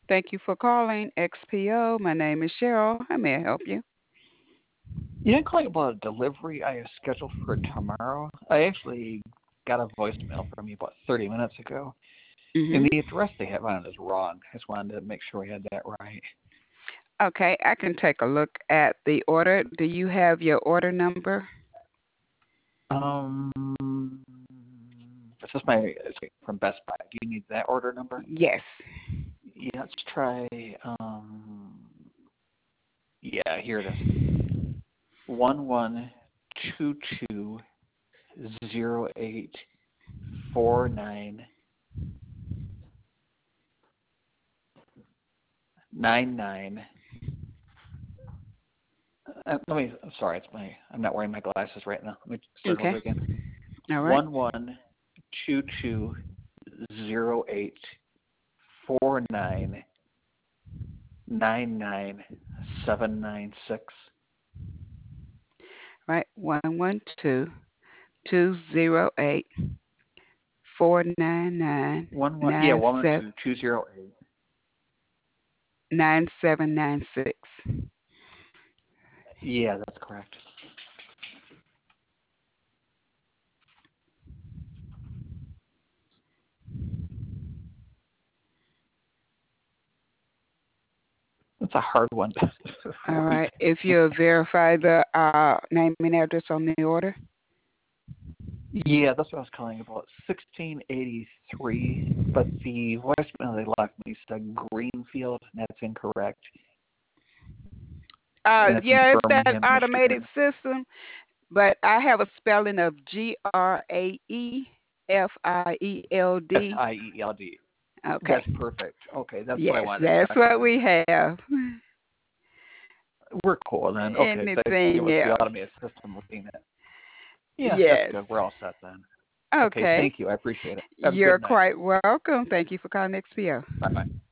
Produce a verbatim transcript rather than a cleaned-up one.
Thank you for calling X P O. My name is Cheryl. How may I help you? Yeah, I'm calling about a delivery I have scheduled for tomorrow. I actually got a voicemail from you about thirty minutes ago, and Mhm. the address they have on it is wrong. I just wanted to make sure we had that right. Okay, I can take a look at the order. Do you have your order number? Um, this is my it's from Best Buy. Do you need that order number? Yes. Yeah, let's try. Um, yeah, here it is. One one two two zero eight four nine nine nine. Uh, let me. I'm sorry, it's my. I'm not wearing my glasses right now. Let me start Okay. over again. All right. One one two two zero eight four nine nine nine seven nine six. Right. One one two two zero eight four nine nine One one. Yeah, nine one one seven two two zero eight. nine seven nine six. Yeah, that's correct. That's a hard one. All Wait. right. If you verify the uh, name and address on the order. Yeah, that's what I was calling about. Sixteen eighty three, but the voicemail they left me said Greenfield, and that's incorrect. Uh, And it's in yeah, it's that Birmingham, automated Michigan. system, but I have a spelling of G R A E F I E L S D. I E L D. Okay. That's perfect. Okay, that's what I Yes, wanted to that's check what on. we have. We're cool then. Okay, thank you. It Anything was the else? automated system looking at. Yeah, that's Yes. good. We're all set then. Okay, Okay. thank you. I appreciate it. Have a You're good night. quite welcome. Thank you for calling X P O. Bye bye.